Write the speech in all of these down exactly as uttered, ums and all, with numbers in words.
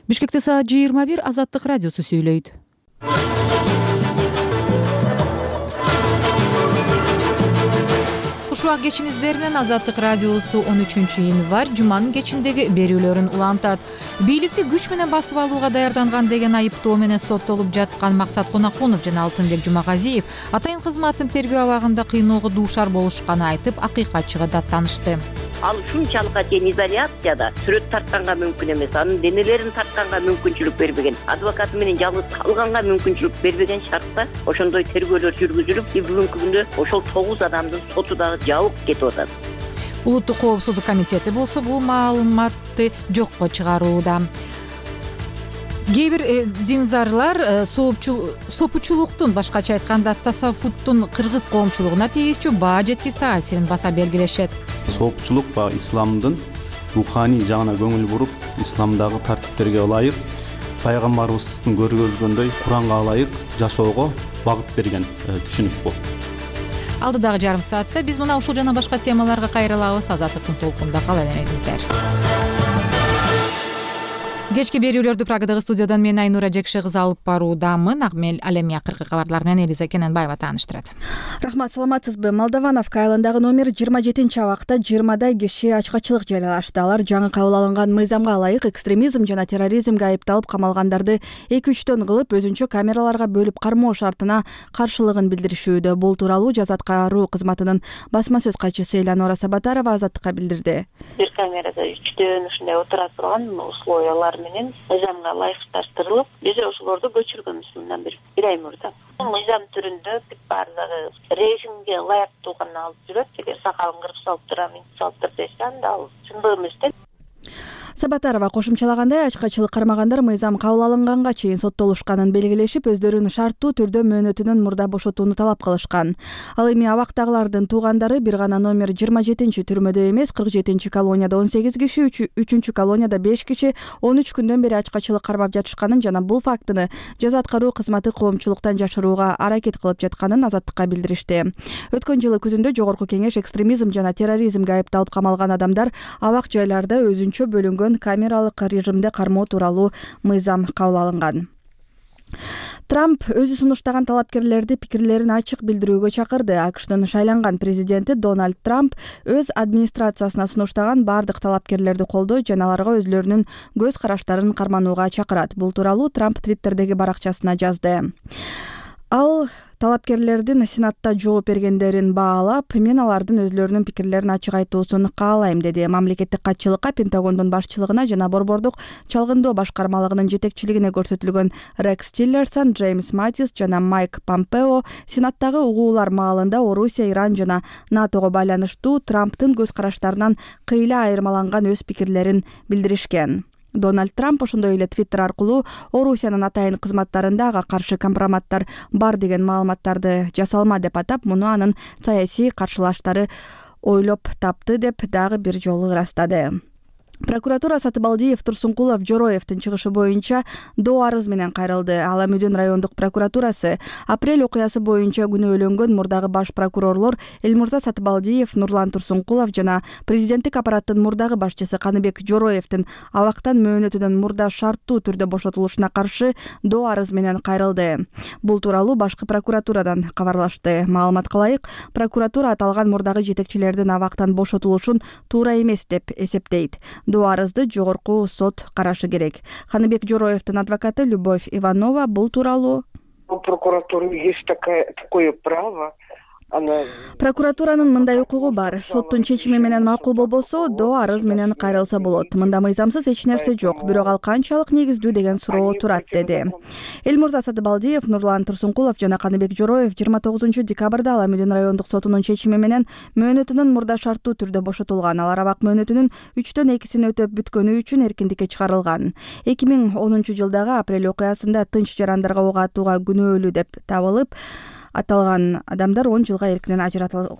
Бишкекте саат жыйырма бир. Азаттык радиосу сүйлөйт. Ушуак кечиңиздер менен Азаттык радиосу он үчүнчү январь жуманын кечиндеги берүүлөрүн улантат. Бийликти күч менен басып алууга даярданган деген айыптоо менен соттолуп жаткан Максат Конакунов жана Алтынбек Жумагазиев атайын кызматтын тергөө абагында кыйноого дуушар болушканын айтып, акыйкатчыга даттанышты. Ал ушунчалык чейин изоляцияда сүрөт тартканга мүмкүн эмес, анын денелерин тартканга мүмкүнчүлүк бербеген, адвокаты менен жалгыз калганга мүмкүнчүлүк бербеген шартта ошондой тергөөлөр жүргүзүлүп, бүгүнкү күндө ошол тогуз адамдын соту дагы жабык кетип атат. Улуттук коопсуздук комитети болсо бул маалыматты жокко чыгарууда. Кээ бир динзарлар сопучулуктун, башкача айтканда тасаффуттун кыргыз коомчулугуна тийгизчү баа жеткис таасирин баса белгилешет. Сопучулук ба исламдын руханий жагына көңүл буруп, исламдагы тартиптерге ылайык, пайгамбарыбыздын көргөзгөндөй Куранга ылайык жашоого багыт берген түшүнүк бул. Алдыдагы жарым саатта биз мына ушул жана башка темаларга кайрылабыз. Азаттыктын толкунда кала бериңиздер. Кечки берүүлөрдү Праgadагы студиядан мен Айнура Жекше кызы алып баруудамын. Акмел алемий акыркы кабарлар менен Элиза Кененбаева тааныштырат. Рахмат, саламатсызбы? Молдовановка айылындагы номер жыйырма жетинчи абакта жыйырмадай киши ачкачылык жарыялашты. Алар жаңы кабыл алынган мыйзамга ылайык экстремизм жана терроризмге айыпталып камалгандарды эки үчтөн кылып өзүнчө камераларга бөлүп кармоо шартына каршылыгын билдиришүүдө. Бул тууралуу Жаз аткаруу кызматынын басма сөз катчысы Элеонора Сабатарова Азаттыкка билдирди. Бир камерада үчтөн ушундай отура турган условиялар менен мыйзамга ылайыкташтырылып, биз ошолорду көчүргөнбүз мындан бир бир ай мурда. Мыйзам түрүндө баардыгы режимге ылайыктуу гана алып жүрөт. Эгер сакалын кырып салып турам, салып тур десе, анда ал чындык эмес да. Сабатарова кошумчалагандай, ачкачылык кармагандар мыйзам кабыл алынганга чейин соттолушканын белгилешип, өздөрүн шарттуу түрдө мөөнөтүнөн мурда бошотууну талап кылышкан. Ал эми абактагылардын туугандары бир гана номер жыйырма жетинчи түрмөдө эмес, кырк жетинчи колонияда он сегиз киши, үчүнчү колонияда беш киши он үч күндөн бери ачкачылык кармап жатышканын жана бул фактыны Жаз аткаруу кызматы коомчулуктан жашырууга аракет кылып жатканын Азаттыкка билдиришти. Өткөн жылы күзүндө Жогорку Кеңеш экстремизм жана терроризмге айыпталып камалган адамдар абак жайларда өзүнчө бөлүнгөн камералык режимде кармоо тууралуу мыйзам кабыл алынган. Трамп өзү сунуштаган талапкерлерди пикирлерин ачык билдирүүгө чакырды. АКШтын шайланган президенти Дональд Трамп өз администрациясына сунуштаган бардык талапкерлерди колдойт жана аларга өзлөрүнүн көз караштарын карманууга чакырат. Бул тууралуу Трамп Твиттердеги баракчасына жазды. Ал талапкерлердин Сенатта жооп бергендерин баалап, мен алардын өзлөрүнүн пикирлерин ачык айтуусун каалайм, деди. Мамлекеттик катчылыкка, Пентагондун башчылыгына жана Борбордук чалгындоо башкармалыгынын жетекчилигине көрсөтүлгөн Рекс Тиллерсон, Джеймс Матис жана Майк Помпео Сенаттагы угуулар маалында Орусия, Иран жана НАТОго байланыштуу Трамптын көз караштарынан кыйла айырмаланган өз пикирлерин билдиришкен. Дональд Трамп ошондой эле Твиттер аркылуу Орусиянын атайын кызматтарында ага каршы компроматтар бар деген маалыматтарды жасалма деп атап, муну анын саясий каршылаштары ойлоп тапты деп дагы бир жолу ырастады. Прокуратура Сатыбалдиев, Турсункулов, Жороевдин чыгышы боюнча доо арыз менен кайрылды. Ала Мүдүн райондук прокуратурасы апрель окуясы боюнча күнөөлөнгөн мурдагы баш прокурорлор Элмурза Сатыбалдиев, Нурлан Турсункулов жана президенттик аппараттын мурдагы башчысы Каныбек Жороевдин абактан мөөнөтүнөн мурда шарттуу түрдө бошотулушуна каршы доо арыз менен кайрылды. Бул тууралуу башкы прокуратурадан кабарлашты. Маалыматка ылайык, прокуратура аталган мурдагы жетекчилердин абактан бошотулушун туура эмес деп эсептейт. Доо арызды жогорку сот карашы керек. Каныбек Жороевдин адвокаты Любовь Иванова бул тууралуу: У прокуратуры есть такое право. Прокуратуранын мындай укугу бар. Соттун чечими менен макул болбосо, доо арыз менен кайрылса болот. Мында мыйзамсыз эч нерсе жок, бирок ал канчалык негиздүү деген суроо турат, деди. Элмурза Сатыбалдиев, Нурлан Турсункулов жана Каныбек Жороев жыйырма тогузунчу декабрда Ала Мүдүн райондук сотунун чечими менен мөөнөтүнөн мурда шарттуу түрдө бошотулган. Алар абак мөөнөтүнүн үчтөн экисин өтөп бүткөнү үчүн эркиндикке чыгарылган. эки миң онунчу жылдагы апрель окуясында тынч жарандарга ок атууга күнөөлүү деп табылып, аталган адамдар он жылга эркинен ажыратылган.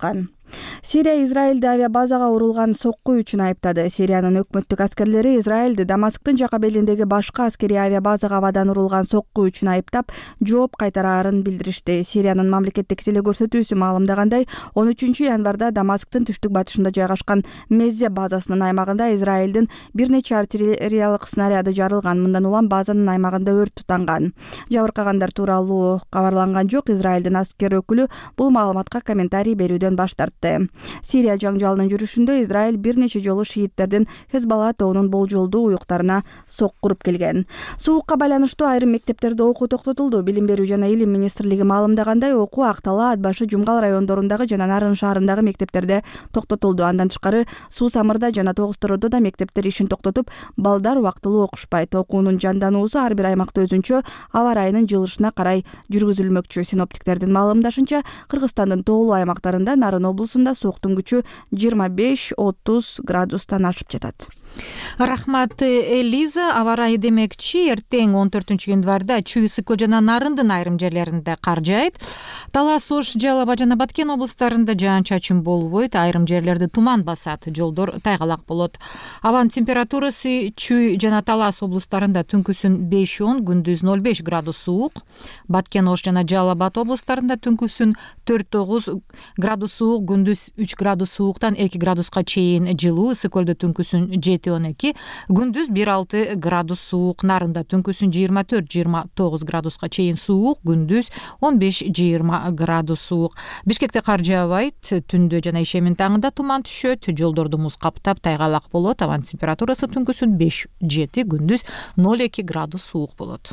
Сирия Израилди авиа базага урулган сокку үчүн айыптады. Сириянын өкмөттүк аскерлери Израилди Дамасктын жака белиндеги башка аскерий авиа базага абадан урулган сокку үчүн айыптап, жооп кайтараарын билдиришти. Сириянын мамлекеттик телекөрсөтүүсү маалымдагандай, он үчүнчү январда Дамасктын түштүк батышында жайгашкан Меззе базасынын аймагында Израилдин бир нече артиллериялык снаряды жарылган. Мындан улам базанын аймагында өрт тутанган. Жабыркагандар тууралуу кабарланган жок. Израилдин аскер өкүлү бул маалыматка комментарий берүүдөн баш тартты. Сирия жаңжалынын жүрүшүндө Израиль бир нече жолу шииттердин Хезбалла тобунун болжолдуу уюктарына сокку уруп келген. Суукка байланыштуу айрым мектептерде окуу токтотулду. Билим берүү жана илим министрлиги маалымдагандай, окуу Актала, Ат башы, Жумгал райондорундагы жана Нарын шаарындагы мектептерде токтотулду. Андан тышкары Суу Самырда жана Тогуз Тородо да мектептер ишин токтотуп, балдар убактылуу окушпайт. Окуунун жандануусу ар бир аймакта өзүнчө аба ырайынын жылышына карай жүргүзүлмөкчү. Синоптиктердин маалымдашынча, Кыргызстандын тоолуу аймактарында, Нарын облусунда сууктун күчү жыйырма беш отуз градустан ашып жатат. Рахмат, Элиза. Аба ырайы демекчи, эртең он төртүнчү январда Чүй Ысык-Көл жана Нарындын айрым жерлеринде кар жаайт. Талас, Ош, Жалал Абад жана Баткен облустарында жаан-чачын болбойт, айрым жерлерде туман басат, жолдор тайгалак болот. Абанын температурасы Чүй жана Талас облустарында түнкүсүн беш он, күндүз ноль беш градус суук. Баткен, Ош жана Жалал Абад облустарында түнкүсүн төрт тогуз градус суук, күндүз үч градус сууктан эки градуска чейин жылуу. Ысык-Көлдө түнкүсүн жети он эки, күндүз бир алты градус суук. Нарында түнкүсүн жыйырма төрт жыйырма тогуз градуска чейин суук, күндүз он беш жыйырма градус суук. Бишкекте кар жаабайт, түндө жана ишемин таңында туман түшөт, жолдорду муз каптап тайгалак болот. Абанын температурасы түнкүсүн беш жети, күндүз ноль эки градус суук болот.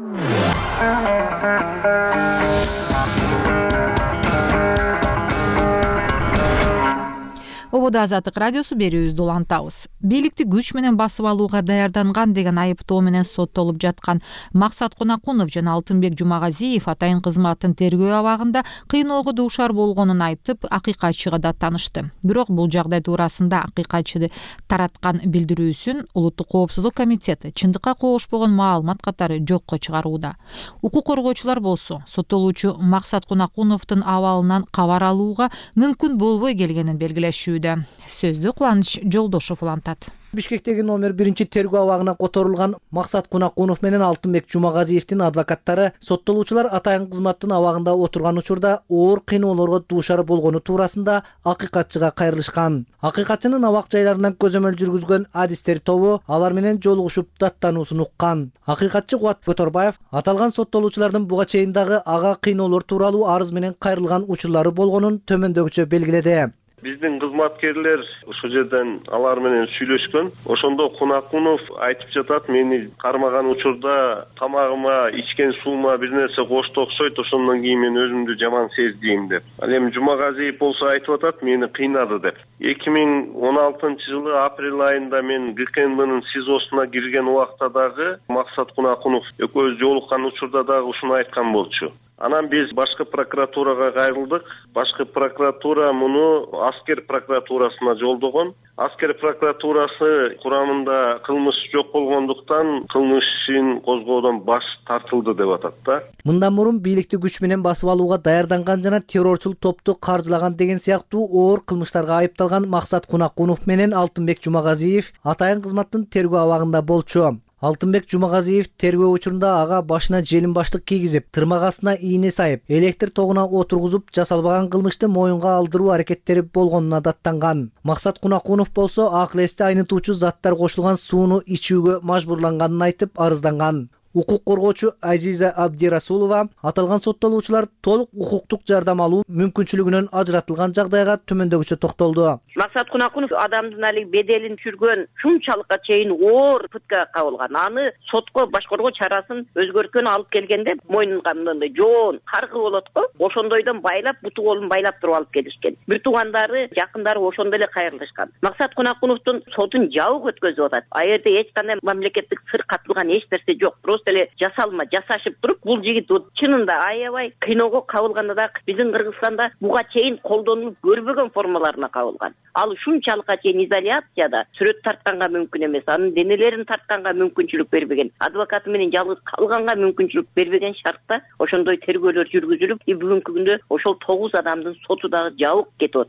Ободо Азаттык радиосу берүүбүздү улантабыз. Бийликти күч менен басып алууга даярданган деген айыптоо менен соттолуп жаткан Максат Кунакунов жана Алтынбек Жумагазиев атайын кызматтын тергөө абагында кыйноого дуушар болгонун айтып, акыйкатчыга да таанышты. Бирок бул жагдай туурасында акыйкатчы тараткан билдирүүсүн Улуттук коопсуздук комитети чындыкка коошпогон маалымат катары жокко чыгарууда. Укук коргоочулар болсо соттолуучу Максат Кунакуновдун абалынан кабар алууга мүмкүн болбой келгенин белгилешүүдө. Сөздү Кубаныч Жолдошов улантат. Бишкектеги номер биринчи тергөө абагына которулган Максат Кунакунов менен Алтынбек Жумагазиевдин адвокаттары соттолуучулар атайын кызматтын абагында отурган учурда оор кыйноолорго дуушар болгону туурасында акыйкатчыга кайрылышкан. Акыйкатчынын абак жайларынан көзөмөл жүргүзгөн адистер тобу алар менен жолугушуп даттануусун уккан. Акыйкатчы Кубат Көтөрбаев аталган соттолуучулардын буга чейин дагы ага кыйноолор тууралуу арыз менен кайрылган учурлары болгонун төмөндөгүчө белгиледи. Биздин кызматкерлер ошол жерден алар менен сүйлөшкөн. Ошондо Кунакунов айтып жатат, мени кармаган учурда тамагыма, ичкен суума бир нерсе кошто окшойт, ошондон кийин мен өзүмдү жаман сездим деп. Ал эми Жумагазиев болсо айтып атат, мени кыйнады деп. эки миң он алтынчы жылы апрель айында мен ГКНБнын СИЗОсуна кирген убакта дагы Максат Кунакунов экөөбүз жолуккан учурда дагы ушуну айткан болчу. Анан биз башкы прокуратурага кайрылдык. Башкы прокуратура муну аскер прокуратурасына жолдогон. Аскер прокуратурасы курамында кылмыш жок болгондуктан кылмыш ишин козгоодон баш тартылды деп атат да. Мындан мурун бийликти күч менен басып алууга даярданган жана террорчул топту каржылаган деген сыяктуу оор кылмыштарга айыпталган Максат Кунакунов менен Алтынбек Жумагазиев атайын кызматтын тергөө абагында болчу. Алтынбек Жумагазиев тергөө учурунда ага башына желим баштык кийгизип, тырмак астына ийне сайып, электр тогуна отургузуп, жасалбаган кылмышты моюнга алдыруу аракеттери болгонуна даттанган. Максат Кунакунов болсо акыл эсти айнытуучу заттар кошулган сууну ичүүгө мажбурланганын айтып арызданган. Укук коргоочу Азиза Абдирасулова аталган соттолуучулар толук укуктук жардам алуу мүмкүнчүлүгүнөн ажыратылган жагдайга төмөндөгүчө токтолду. Максат Кунакунов адамдын али беделин түшүргөн, шунчалыкка чейин оор пытка кабылган. Аны сотко башкаруу чарасын өзгөрткөнү алып келгенде мойнунга мындай жоон каргы болот го. Ошондойдон байлап, буту колун байлап туруп алып келишкен. Бир туугандары, жакындары ошондо эле кайрылышкан. Максат Кунакуновдун сотун жабык өткөзүп атат. А жерде эч кандай мамлекеттик сыр катылган эч нерсе жок. Эле жасалма жасашып туруп, бул жигит чынында аябай кыйноого кабылганда да биздин Кыргызстанда буга чейин колдонулуп көрбөгөн формаларына кабылган. Ал ушунчалыкка чейин изоляцияда сүрөт тартканга мүмкүн эмес, анын денелерин тартканга мүмкүнчүлүк бербеген, адвокаты менен жалгыз калганга мүмкүнчүлүк бербеген шартта ошондой тергөөлөр жүргүзүлүп, бүгүнкү күндө ошол тогуз адамдын соту дагы жабык кетип атат.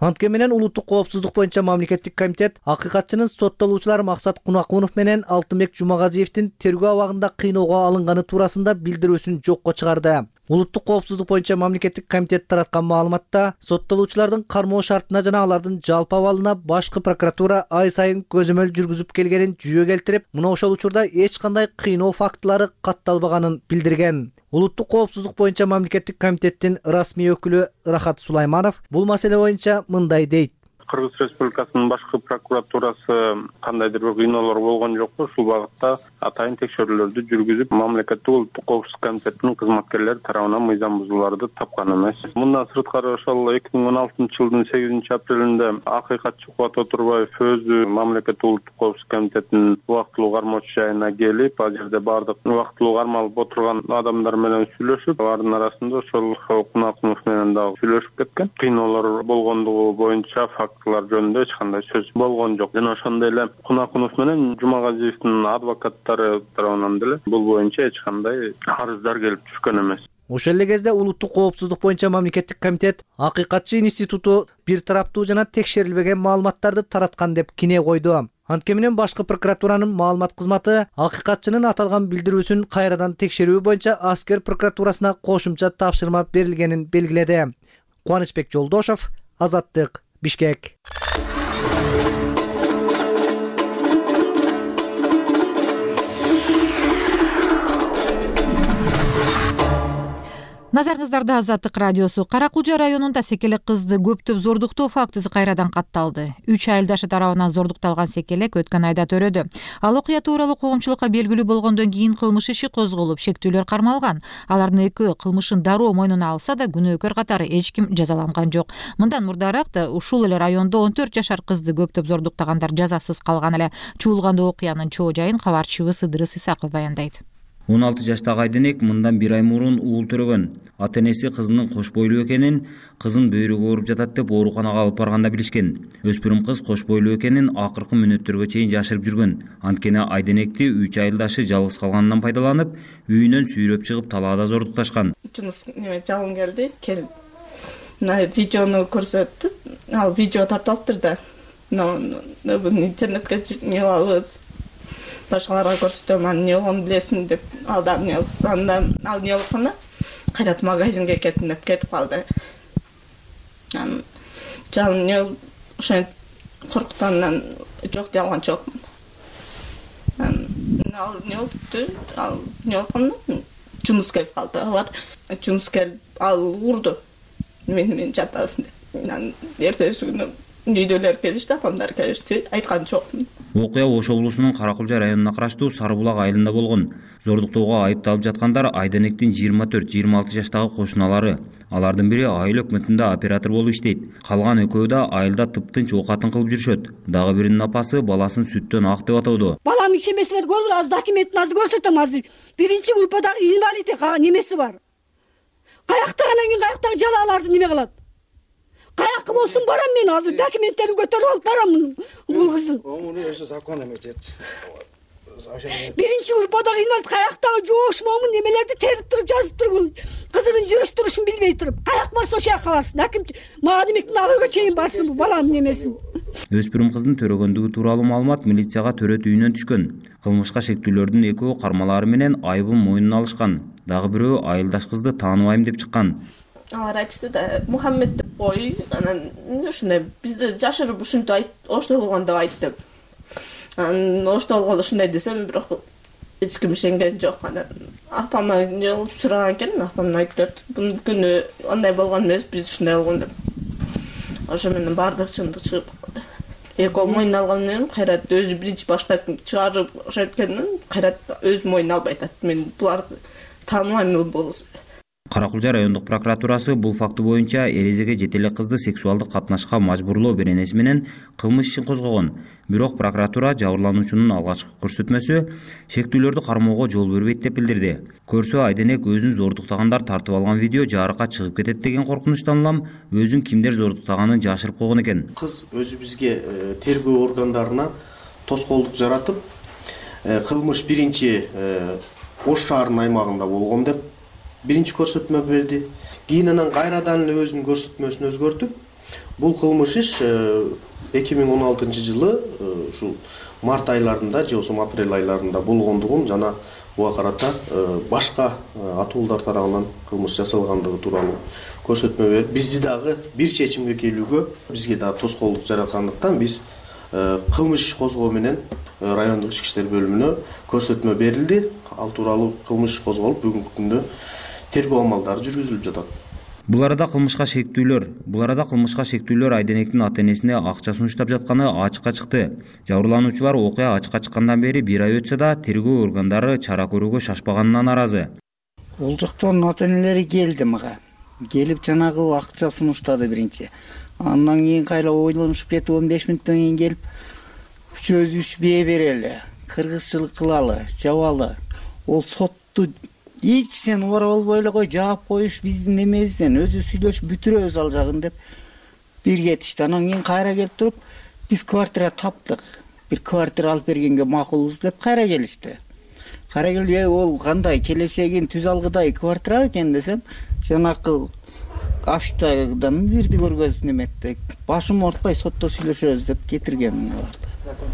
Антке менен улуттук коопсуздук боюнча мамлекеттик комитет акыйкатчынын соттолуучулар Максат Кунакунов менен Алтынбек Жумагазиевдин тергөө абагында кыйноого алынганы туурасында билдирүүсүн жокко чыгарды. Улуттук коопсуздук боюнча мамлекеттик комитет тараткан маалыматта соттолуучулардын кармоо шартына жана алардын жалпы абалына башкы прокуратура ай сайын көзөмөл жүргүзүп келгенин жүйө келтирип, мына ошол учурда эч кандай кыйноо фактылары катталбаганын билдирген. Улуттук коопсуздук боюнча мамлекеттик комитеттин расмий өкүлү Рахат Сулайманов бул маселе боюнча мындай дейт. Кыргыз Республикасынын башкы прокуратурасы кандайдыр бир кыйноолор болгон жокпу? Ушул багытта атайын текшерүүлөрдү жүргүзүп, мамлекеттик улуттук коопсуздук комитетинин кызматкерлери тарабынан мыйзам бузууларды тапкан эмес. Мындан сырткары ошол эки миң он алтынчы жылдын сегизинчи апрелинде акыйкатчы Кубат Отурбаев өзү мамлекеттик улуттук коопсуздук комитетинин убактылуу кармоочу жайына келип, ал жерде бардык убактылуу кармалып отурган адамдар менен сүйлөшүп, алардын арасында ошол Кунакунов менен дагы сүйлөшүп кеткен. Кыйноолор болгондугу боюнча фактылар жөнүндө эч кандай сөз болгон жок. Жана ошондой эле Кунакунов менен Жумагазиевдин адвокаттары тарабынан деле бул боюнча эч кандай арыздар келип түшкөн эмес. Ошол эле кезде улуттук коопсуздук боюнча мамлекеттик комитет акыйкатчы институту бир тараптуу жана текшерилбеген маалыматтарды тараткан деп кине койду. Антке менен башкы прокуратуранын маалымат кызматы акыйкатчынын аталган билдирүүсүн кайрадан текшерүү боюнча аскер прокуратурасына кошумча тапшырма берилгенин белгиледи. Кубанычбек Жолдошов, Азаттык, Бишкек. Назарыңыздарда Азаттык радиосу. Кара Кулжа районунда секелек кызды көптөп зордуктоо фактысы кайрадан катталды. үч айылдашы тарабынан зордукталган секелек өткөн айда төрөдү. Ал окуя тууралуу коомчулукка белгилүү болгондон кийин кылмыш иши козголуп, шектүүлөр кармалган. Алардын экөө кылмышын дароо мойнуна алса да күнөөкөр катары эч ким жазаланган жок. Мындан мурдараак да ушул эле райондо он төрт жашар кызды көптөп зордуктагандар жазасыз калган эле. Чуулганда окуянын чоо жайын кабарчыбыз Ыдырыс Исаков баяндайт. он алты жаштагы Айденек мындан бир ай мурун уул төрөгөн. Ата энеси кызынын кош бойлуу экенин, кызын бөйрөгү ооруп жатат деп ооруканага алып барганда билишкен. Өспүрүм кыз кош бойлуу экенин акыркы мүнөттөргө чейин жашырып жүргөн. Анткени Айденекти үч айылдашы жалгыз калганынан пайдаланып, үйүнөн сүйрөп чыгып талаада зордукташкан. Жунус жалын келди, келип мына видеону көрсөттү. Ал видео тартылыптыр да. Интернетке жибалабыз. Башкаларга көрсөтөм, аны эмне болгонун билесиң деп, алда эмне анда ал эмне болгону кайрат магазинге кеттим деп кетип калды. Анан жалын эмне ошентип коркуткандан жок дей алган жокмун. Анан ал эмне болупту, ал эмне болгону жумуш келип калды. Алар жумуш келип ал урду. Мен мен жатасың деп. Анан эртеси күнү үйдөлөр келишти, апамдар келишти, айткан жокмун. Окуя Ош облусунун Кара Кулжа районуна караштуу Сарыбулак айылында болгон. Зордуктоого айыпталып жаткандар Айденектин жыйырма төрт жыйырма алты жаштагы кошуналары. Алардын бири айыл өкмөтүндө оператор болуп иштейт. Калган экөө да айылда тыптынч оокатын кылып жүрүшөт. Дагы биринин апасы баласын сүттөн ак деп атоодо. Балам ишемесилер көрүп, азыр документин азыр көрсөтөм азыр. Биринчи группадагы инвалид немеси бар. Каяктаган кийин каяктагы жалаларды неме кылат? Каякка болсун барам мен азыр документтерин көтөрүп алып барам бул кыздын. Муну өзү закон эметет. Биринчи группадагы инвалид каяктагы жоошмомун немелерди терип туруп жазып туруп бул кызынын жүрүш турушун билбей туруп каяк барса ошол жака барсын. Аким маалиметтин агыга чейин барсын бул балам немесин. Өспүрүм кыздын төрөгөндүгү тууралуу маалымат милицияга төрөт үйүнөн түшкөн. Кылмышка шектүүлөрдүн экөө кармалары менен айыбын мойнуна алышкан. Дагы бирөө айылдаш кызды тааныбайм деп чыккан. Алар айтышты да, Мухаммед деп кой, анан ушундай бизди жашырып ушинтип айт, ошто болгон деп айт деп. Анан ошто болгон ушундай десем, бирок эч ким ишенген жок. Анан апама жолуп сураган экен, апам айтты, бул күнү андай болгон эмес, биз ушундай болгон деп. Ошо менен бардык чындык чыгып калды. Эко мойнуна алган менен кайрат өзү биринчи баштап чыгарып ошенткенин кайрат өз мойнуна албай атат. Мен буларды тааныбайм болсо. Кара Кулжа райондук прокуратурасы бул факты боюнча эрезеге жете элек кызды сексуалдык катнашка мажбурлоо беренеси менен кылмыш ишин козгогон. Бирок прокуратура жабырлануучунун алгачкы көрсөтмөсү шектүүлөрдү кармоого жол бербейт деп билдирди. Көрсө Айденек өзүн зордуктагандар тартып алган видео жарыкка чыгып кетет деген коркунучтан улам өзүн кимдер зордуктаганын жашырып койгон экен. Кыз өзү бизге тергөө органдарына тоскоолдук жаратып, кылмыш биринчи Ош шаарынын аймагында болгон деп биринчи көрсөтмө берди. Кийин анан кайрадан эле өзүнүн көрсөтмөсүн өзгөртүп, бул кылмыш иш эки миң он алтынчы жылы ушул март айларында же болбосо апрель айларында болгондугун жана буга карата башка атуулдар тарабынан кылмыш жасалгандыгы тууралуу көрсөтмө берип, бизди дагы бир чечимге келүүгө бизге дагы тоскоолдук жараткандыктан биз кылмыш иш козгоо менен райондук ички иштер бөлүмүнө көрсөтмө берилди. Ал тууралуу кылмыш иш козголуп, бүгүнкү күндө тергөө амалдары жүргүзүлүп жатат. Бул арада кылмышка шектүүлөр, бул арада кылмышка шектүүлөр Айденектин ата-энесине акча сунуштап жатканы ачыкка чыкты. Жабырлануучулар окуя ачыкка чыккандан бери бир ай өтсө да тергөө органдары чара көрүүгө шашпаганына нааразы. Бул жактан ата-энелери келди мага. Келип жанагы акча сунуштады биринчи. Андан кийин кайра ойлонушуп кетип он беш мүнөттөн кийин келип үчөөбүз үч бие берели, кыргызчылык кылалы, жабалы. Ол сотту эч сен убара болбой эле кой, жаап коюш биздин немебизден, өзү сүйлөшүп бүтүрөбүз ал жагын деп бир кетишти. Анан кийин кайра келип туруп, биз квартира таптык, бир квартира алып бергенге макулбуз деп кайра келишти. Кайра келип, ол кандай келечегин түз алгыдай квартира экен десем, жанакы аштадан бирди көргөзүп неметти. Башым ортпай сотто сүйлөшөбүз деп кетиргенмин аларды.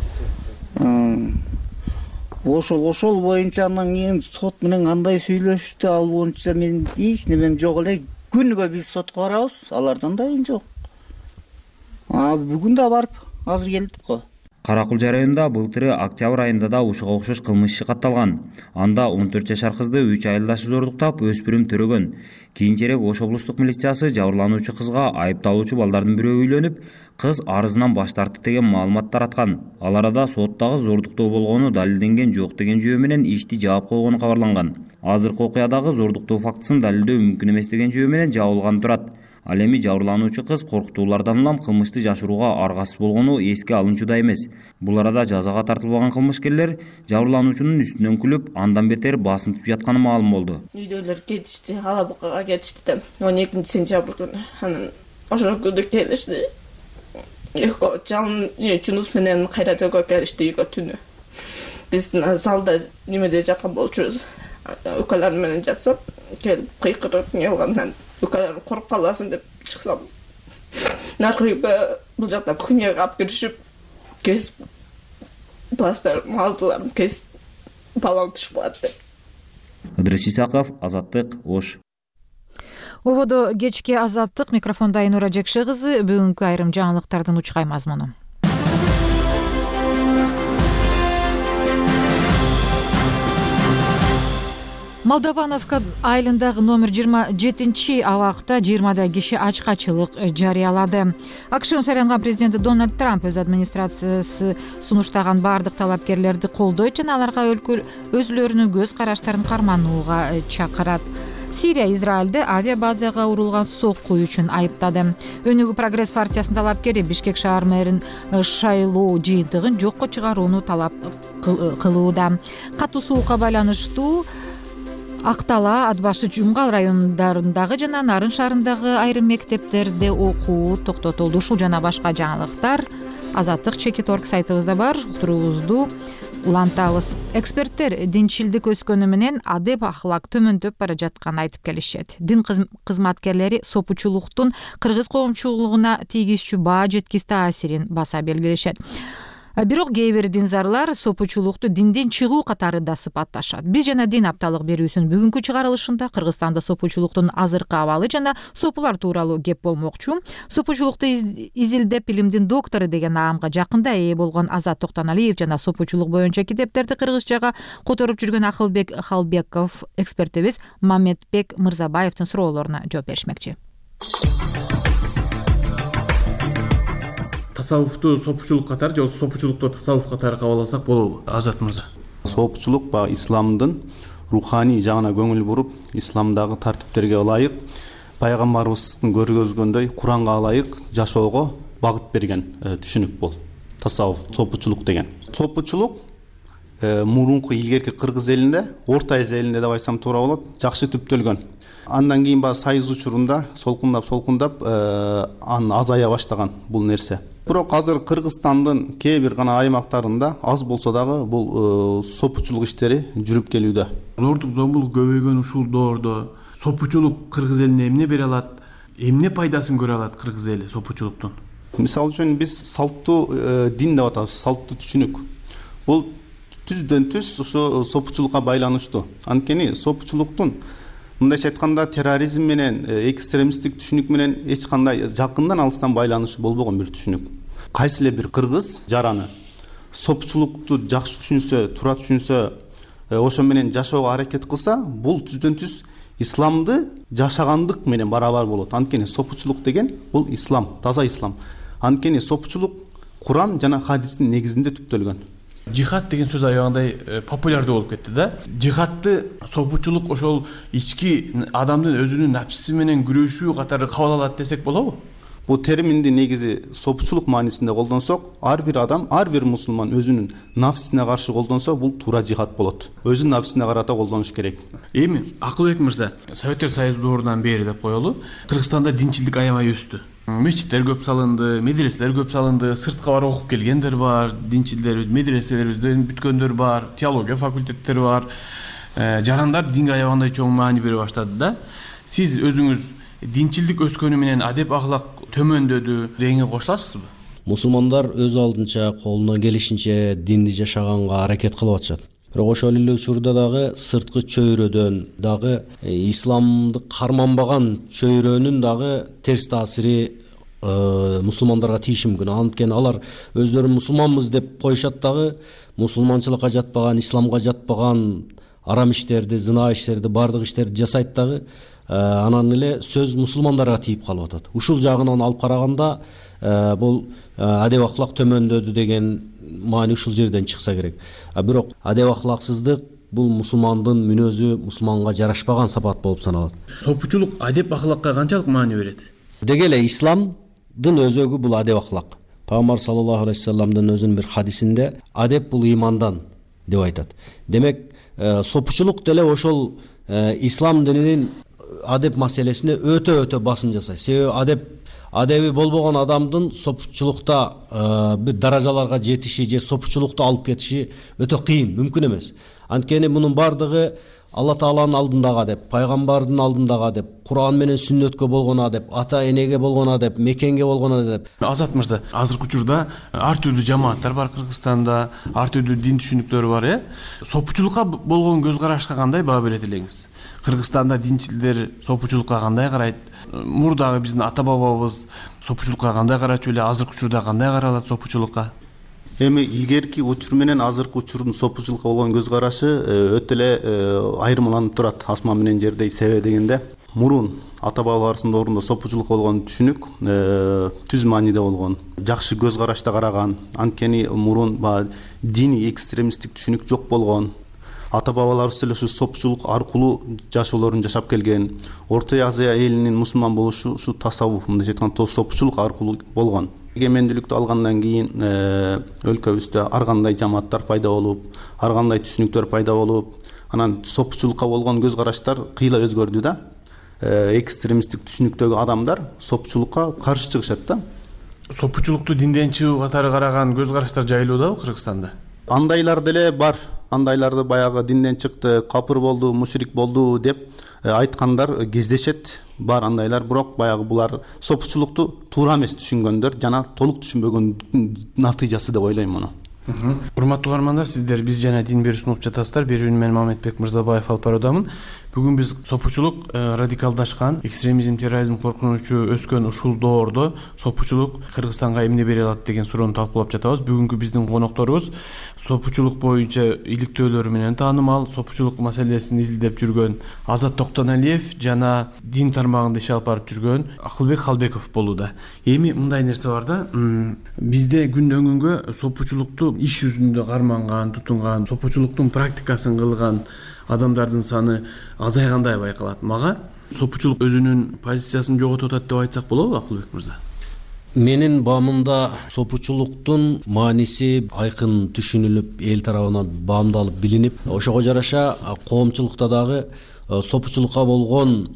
Ошол ошол боюнча андан кийин сот менен кандай сүйлөштү, ал боюнча мен эч немем жок эле. Күнүгө биз сотко барабыз, алардан да эн жок. А бүгүн да барып, азыр келдик го. Каракулжа районунда былтыры октябрь айында да ушуга окшош кылмыш иши катталган. Анда он төрт жашар кызды үч айылдашы зордуктап, өспүрүм төрөгөн. Кийинчерээк Ош облустук милициясы жабырлануучу кызга айыпталуучу балдардын бирөө үйлөнүп, кыз арызынан баш тартты деген маалымат тараткан. Ал арада соттогу зордуктоо болгону далилденген жок деген жүйө менен ишти жаап койгону кабарланган. Азыркы окуядагы зордуктоо фактысын далилдөө мүмкүн эмес деген жүйө менен жабылган турат. Ал эми жабырлануучу кыз коркутуулардан улам кылмышты жашырууга аргасыз болгону эске алынчуда эмес. Бул арада жазага тартылбаган кылмышкерлер жабырлануучунун үстүнөн күлүп, андан бетер басынтып жатканы маалым болду. Үйдөгүлөр кетишти, Алабыкага кетишти да он экинчи сентябрь күнү. Анан ошол күнү келишти. Эко жалын жунус менен кайрат өгө келишти үйгө түнү. Биз залда немеде жаткан болчубуз. Өкөлөр менен жатсам, келип кыйкырып келгандан өкөлөр коруп каласың деп чыксам. Наркы үйгө бул жакта кухняга алып киришип, кесип пластар малдыларым кесип балаң түшүп калат деп. Ыдрис Исаков, Азаттык, Ош. Ободо кечки Азаттык, микрофонда Айнура Жекше кызы. Бүгүнкү айрым жаңылыктардын учкай мазмуну. Молдовановка айылындагы номер жыйырма жетинчи абакта жыйырмадай киши ачкачылык жарыялады. АКШнын шайланган президенти Дональд Трамп өз администрациясы сунуштаган бардык талапкерлерди колдойт жана аларга өзүлөрүнүн көз караштарын карманууга чакырат. Сирия Израилде авиа базага урулган сокку үчүн айыптады. Өнүгүү прогресс партиясынын талапкери Бишкек шаар мэрин шайлоо жыйынтыгын жокко чыгарууну талап кылууда. Катуу суукка байланыштуу Актала, Атбашы, Жумгал райондарындагы жана Нарын шаарындагы айрым мектептерде окуу токтотулду. Ушул жана башка жаңылыктар Азаттык чекит точка орг сайтыбызда бар. Уктуруубузду улантабыз. Эксперттер динчилдик өскөнү менен адеп ахлак төмөндөп бара жатканын айтып келишет. Дин кызматкерлери сопучулуктун кыргыз коомчулугуна тийгизчү баа жеткис таасирин баса белгилешет. Бирок кээ бир динзарлар сопучулукту динден чыгуу катары да сыпатташат. Биз жана дин апталык берүүсүнүн бүгүнкү чыгарылышында Кыргызстанда сопучулуктун азыркы абалы жана сопулар тууралуу кеп болмокчу. Сопучулукту изилдеп илимдин доктору деген наамга жакында ээ болгон Азат Токтоналиев жана сопучулук боюнча китептерди кыргызчага которуп жүргөн Акылбек Халбеков экспертибиз Мамедбек Мырзабаевдин суроолоруна жооп беришмекчи. Тасаввуфту сопучулук катары же сопучулукту тасаввуф катары кабыл алсак болобу, Азат мырза? Сопучулук баягы исламдын руханий жагына көңүл буруп, исламдагы тартиптерге ылайык, пайгамбарыбыздын көргөзгөндөй Куранга ылайык жашоого багыт берген түшүнүк бул. Тасаввуф, сопучулук деген. Сопучулук мурунку илгерки кыргыз элинде, Орто Азия элинде деп айтсам туура болот, жакшы түптөлгөн. Андан кийин баягы сайыз учурунда солкундап солкундап аны азая баштаган бул нерсе. Бирок азыр Кыргызстандын кээ бир гана аймактарында аз болсо дагы бул сопучулук иштери жүрүп келүүдө. Зордук зомбулук көбөйгөн ушул доордо сопучулук кыргыз элине эмне бере алат? эмне пайдасын көрө алат кыргыз эли сопучулуктун? Мисалы үчүн биз салттуу дин деп атабыз, салттуу түшүнүк. Бул түздөн түз ошо сопучулукка байланыштуу. Анткени сопучулуктун мындайча айтканда терроризм менен, экстремисттик түшүнүк менен эч кандай жакындан алыстан байланышы болбогон бир түшүнүк. Кайсы эле бир кыргыз жараны сопучулукту жакшы түшүнсө, туура түшүнсө, ошо менен жашоого аракет кылса, бул түздөн түз исламды жашагандык менен барабар болот. Анткени сопучулук деген бул ислам, таза ислам. Анткени сопучулук Куран жана хадистин негизинде түптөлгөн. Жихад деген сөз аябагандай популярдуу болуп кетти да. Жихадты сопучулук ошол ички адамдын өзүнүн напсиси менен күрөшүү катары кабыл алат десек болобу? Бул терминди негизи сопучулук маанисинде колдонсок, ар бир адам, ар бир мусулман өзүнүн нафсине каршы колдонсо, бул туура жихад болот. Өзүнүн нафсине карата колдонуш керек. Эми Акылбек мырза, Советтер Союзу доорунан бери деп коелу, Кыргызстанда динчилдик аябай өстү. Мечиттер көп салынды, медреселер көп салынды, сыртка барып окуп келгендер бар, динчилдер медреселерибизден бүткөндөр бар, теология факультеттери бар. Жарандар динге аябагандай чоң маани бере баштады да. Сиз өзүңүз динчилдик өскөнү менен адеп ахлак төмөндөдү дегенге кошуласызбы? Мусулмандар өз алдынча колунан келишинче динди жашаганга аракет кылып атышат. Бирок ошол эле учурда дагы сырткы чөйрөдөн дагы исламды карманбаган чөйрөнүн дагы терс таасири мусулмандарга тийиши мүмкүн. Анткени алар өздөрү мусулманбыз деп коюшат дагы, мусулманчылыкка жатпаган, исламга жатпаган арам иштерди, зына иштерди, бардык иштерди жасайт дагы. Анан эле сөз мусулмандарга тийип калып атат. Ушул жагынан алып караганда бул адеп ахлак төмөндөдү деген маани ушул жерден чыкса керек. А бирок адеп ахлаксыздык бул мусулмандын мүнөзү, мусулманга жарашпаган сапат болуп саналат. Сопучулук адеп ахлакка канчалык маани берет? Деги эле исламдын өзөгү бул адеп ахлак. Пайгамбар саллаллаху алейхи вассаламдын өзүнүн бир хадисинде адеп бул имандан деп айтат. Демек, сопучулук деле ошол ислам дининин адеп маселесине өтө-өтө басым жасайт. Себеби адеп адеби болбогон адамдын сопучулукта бир даражаларга жетиши же сопучулукту алып кетиши өтө кыйын, мүмкүн эмес. Анткени мунун бардыгы Алла Тааланын алдындагы адеп, пайгамбардын алдындагы адеп, Куран менен сүннөткө болгон адеп, ата энеге болгон адеп, мекенге болгон адеп. Азат мырза, азыркы учурда ар түрдүү жамааттар бар Кыргызстанда, ар түрдүү дин түшүнүктөрү бар, э? Сопучулукка болгон көз карашка кандай баа берет элеңиз? Кыргызстанда динчилдер сопучулукка кандай карайт? Мурдагы биздин ата бабабыз сопучулукка кандай карачу эле, азыркы учурда кандай каралат сопучулукка? Эми илгерки учур менен азыркы учурдун сопучулукка болгон көз карашы өтө эле айырмаланып турат. Асман менен жердей себе дегенде. Мурун ата бабаларыбыздын доорунда сопучулук болгон түшүнүк түз мааниде болгон, жакшы көз карашта караган. Анткени мурун баягы диний экстремисттик түшүнүк жок болгон. Ата бабаларыбыз эле ушу сопучулук аркылуу жашоолорун жашап келген. Орто Азия элинин мусулман болушу ушу тасаввуф, мындайча айтканда сопучулук аркылуу болгон. Эгемендүүлүктү алгандан кийин өлкөбүздө ар кандай жамааттар пайда болуп, ар кандай түшүнүктөр пайда болуп, анан сопучулукка болгон көз караштар кыйла өзгөрдү да. Экстремисттик түшүнүктөгү адамдар сопучулукка каршы чыгышат да. Сопучулукту динден чыгуу катары караган көз караштар жайылуудабы Кыргызстанда? Андайлар деле бар. Андайларды баягы динден чыкты, капыр болду, мушрик болду деп айткандар кездешет. Бар андайлар, бирок баягы булар сопучулукту туура эмес түшүнгөндөр жана толук түшүнбөгөндүн натыйжасы деп ойлойм муну. Урматтуу угармандар, сиздер биз жана дин берүү сунуп жатасыздар. Берүүнү мен Мамедбек Мырзабаев алып баруудамын. Бүгүн биз сопучулук радикалдашкан, экстремизм, терроризм коркунучу өскөн ушул доордо сопучулук Кыргызстанга эмне бере алат деген суроону талкуулап жатабыз. Бүгүнкү биздин конокторубуз сопучулук боюнча иликтөөлөрү менен таанымал, сопучулук маселесин изилдеп жүргөн Азат Токтоналиев жана дин тармагында иш алып барып жүргөн Акылбек Халбеков болууда. Эми мындай нерсе бар да, бизде күндөн күнгө сопучулукту иш жүзүндө карманган, тутунган, сопучулуктун практикасын кылган адамдардын саны азайгандай байкалат. Мага сопучулук өзүнүн позициясын жоготуп атат деп айтсак болобу, Акылбек мырза? Менин баамымда сопучулуктун мааниси айкын түшүнүлүп, эл тарабынан баамдалып билинип, ошого жараша коомчулукта дагы сопучулукка болгон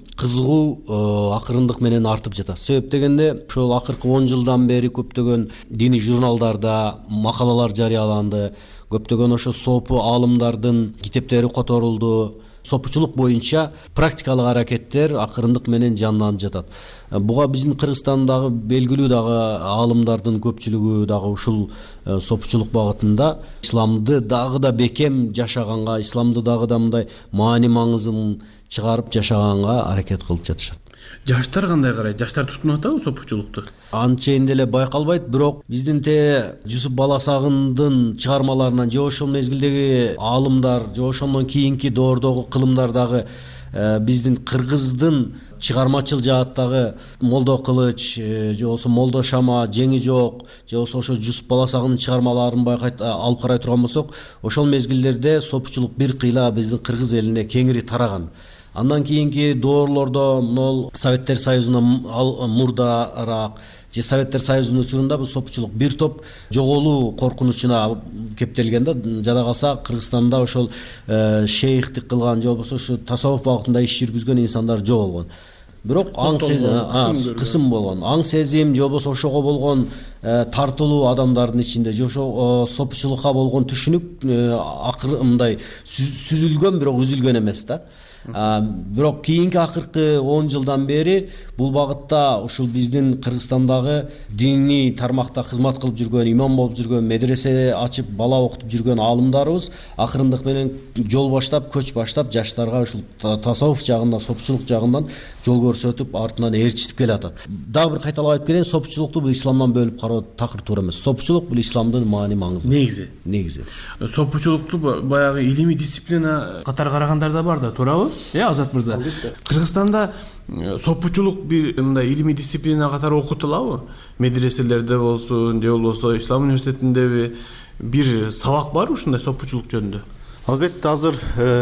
кызыгуу акырындык менен артып жатат. Себеп дегенде, ошол акыркы он жылдан бери көптөгөн диний журналдарда макалалар жарыяланды, көптөгөн ошо сопу аалымдардын китептери которулду, сопучулук боюнча практикалык аракеттер акырындык менен жанданып жатат. Буга биздин Кыргызстандагы белгилүү дагы аалымдардын көпчүлүгү дагы ушул сопучулук багытында исламды дагы да бекем жашаганга, исламды дагы да мындай маани маңызын чыгарып жашаганга аракет кылып жатышат. Жаштар кандай карайт? Жаштар тутунуп атабы сопучулукту? Анчейин деле байкалбайт, бирок биздин те Жусуп Баласагындын чыгармаларынан же ошол мезгилдеги аалымдар, же ошондон кийинки доордогу кылымдар дагы биздин кыргыздын чыгармачыл жааттагы Молдо Кылыч, же болбосо Молдо Шама, Жеңи жок, же болбосо ошо Жусуп Баласагындын чыгармаларын байкайт алып карай турган болсок, ошол мезгилдерде сопучулук бир кыйла биздин кыргыз элине кеңири тараган. Андан кийинки доорлордо могул Советтер Союзунан мурдараак же Советтер Союзунун учурунда бул сопучулук бир топ жоголуу коркунучуна кептелген да. Жада калса Кыргызстанда ошол шейхтик кылган же болбосо ушу тасаввуф багытында иш жүргүзгөн инсандар жок болгон. Бирок аң сезим кысым болгон. Аң сезим же болбосо ошого болгон тартылуу адамдардын ичинде же ошо сопучулукка болгон түшүнүк акыры мындай сүзүлгөн, бирок үзүлгөн эмес да. Бирок кийинки акыркы он жылдан бери бул багытта ушул биздин Кыргызстандагы диний тармакта кызмат кылып жүргөн, имам болуп жүргөн, медресе ачып бала окутуп жүргөн аалымдарыбыз акырындык менен жол баштап, көч баштап жаштарга ушул тасаввуф жагында, сопучулук жагынан жол көрсөтүп, артынан ээрчитип келатат. Дагы бир кайталап айтып кетейин, сопучулукту бул исламдан бөлүп кароо такыр туура эмес. Сопучулук бул исламдын маани маңызы. Негизи. Негизи. Сопучулукту баягы илимий дисциплина катары карагандар да бар да, туурабы? Э, Азат мырза. Кыргызстанда сопучулук бир мындай илимий дисциплина катары окутулабы? Медреселерде болсун, же болбосо Ислам университетиндеби бир сабак бар ушундай сопучулук жөнүндө? Албетте, азыр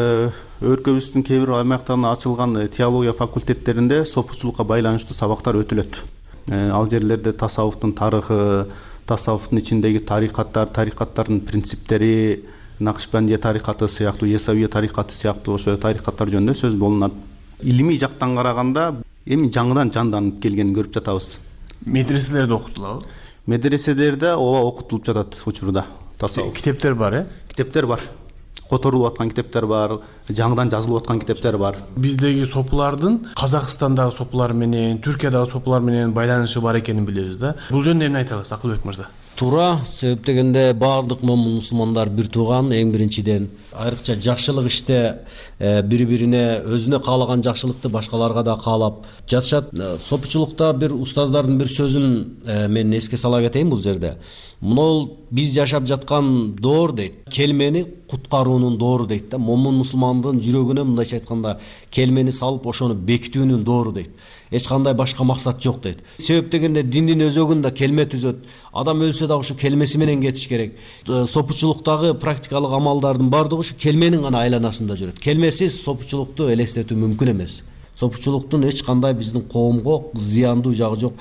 өлкөбүздүн кээ бир аймактарында ачылган теология факультеттеринде сопучулукка байланыштуу сабактар өтүлөт. Ал жерлерде тасаввуфтун тарыхы, тасаввуфтун ичиндеги тарикаттар, тарикаттардын принциптери, Накшбандия тарикаты сыяктуу, Есавия тарикаты сыяктуу ошо тарикаттар жөнүндө сөз болунат. Илимий жактан караганда эми жаңыдан жанданып келгенин көрүп жатабыз. Медреселерде окутулабы? Медреселерде ооба окутулуп жатат учурда. Тасаввуф. Китептер бар, э? Китептер бар. Которулуп аткан китептер бар, жаңыдан жазылып аткан китептер бар. Биздеги сопулардын Казакстандагы сопулар менен, Түркиядагы сопулар менен байланышы бар экенин билебиз да. Бул жөнүндө эмне айта аласыз, Акылбек мырза? Туура, себеп дегенде баардык момун мусулмандар бир тууган, эң биринчиден айрыкча жакшылык иште бири-бирине өзүнө каалаган жакшылыкты башкаларга да каалап жатышат. Сопучулукта бир устаздардын бир сөзүн мен эске сала кетейин бул жерде. Мынол биз жашап жаткан доор дейт, келмени куткаруунун доору дейт да. Момун мусулмандын жүрөгүнө мындайча айтканда келмени салып ошону бекитүүнүн доору дейт. Эч кандай башка максат жок дейт. Себеп дегенде диндин өзөгүндө келме түзөт. Адам өлсө да ушу келмеси менен кетиш керек. Сопучулуктагы практикалык амалдардын бардыгы ушу келменин гана айланасында жүрөт. Келмесиз сопучулукту элестетүү мүмкүн эмес. Сопучулуктун эч кандай биздин коомго зыяндуу жагы жок.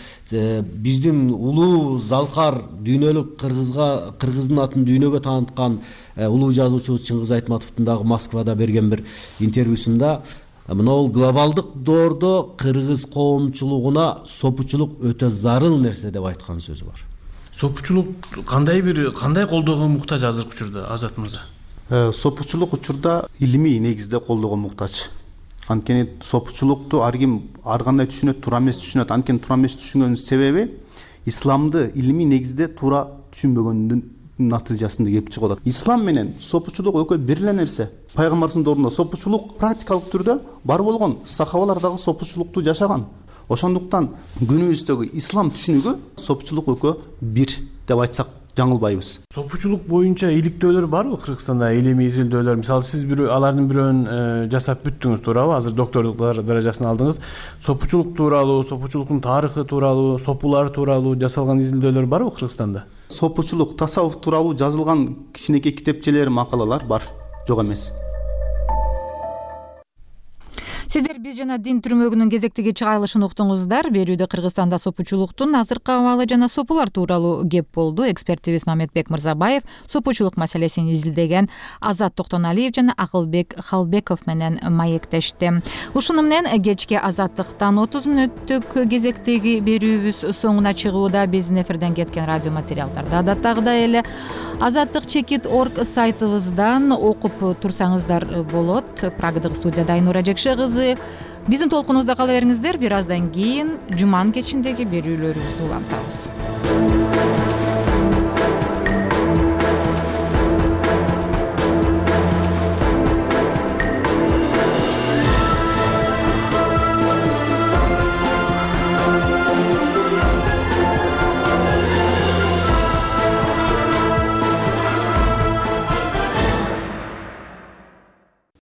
Биздин улуу залкар дүйнөлүк кыргызга кыргыздын атын дүйнөгө тааныткан улуу жазуучу Чыңгыз Айтматовдун дагы Москвада берген бир интервьюсунда мынол глобалдык доордо кыргыз коомчулугуна сопучулук өтө зарыл нерсе деп айткан сөзү бар. Сопучулук кандай бир кандай колдоого муктаж азыркы учурда, Азат мырза? Сопучулук учурда илимий негизде колдоого муктаж. Анткени сопучулукту ар ким ар кандай түшүнөт, туура эмес түшүнөт. Анткени туура эмес түшүнгөнүн себеби исламды илимий негизде туура түшүнбөгөндүн натыйжасында келип чыгып атат. Ислам менен сопучулук экөө бир эле нерсе. Пайгамбардын доорунда сопучулук практикалык түрдө бар болгон, сахабалар дагы сопучулукту жашаган. Ошондуктан күнүбүздөгү ислам түшүнүгү сопучулук экөө бир деп айтсак жаңылбайбыз. Сопучулук боюнча иликтөөлөр барбы Кыргызстанда, илимий изилдөөлөр? Мисалы сиз бир алардын бирөөн жасап бүттүңүз, туурабы? Азыр докторлук даражасын алдыңыз. Сопучулук тууралуу, сопучулуктун тарыхы тууралуу, сопулар тууралуу жасалган изилдөөлөр барбы Кыргызстанда? Сопучулук, тасаввуф тууралуу жазылган кичинекей китепчелер, макалалар бар, жок эмес. Сиздер биз жана дин түрмөгүнүн кезектеги чыгарылышын уктуңуздар. Берүүдө Кыргызстанда сопучулуктун азыркы абалы жана сопулар тууралуу кеп болду. Экспертибиз Мамедбек Мырзабаев сопучулук маселесин изилдеген Азат Токтоналиев жана Акылбек Халбеков менен маектешти. Ушуну менен кечки Азаттыктан отуз мүнөттүк кезектеги берүүбүз соңуна чыгууда. Биздин эфирден кеткен радио материалдарды адаттагыдай эле азаттык чекит орг сайтыбыздан окуп турсаңыздар болот. Прагадагы студияда Айнура Жекшегызы. Биздин толкунубузда кала бериңиздер. Бир аздан кийин жуманын кечиндеги берүүлөрүбүздү улантабыз.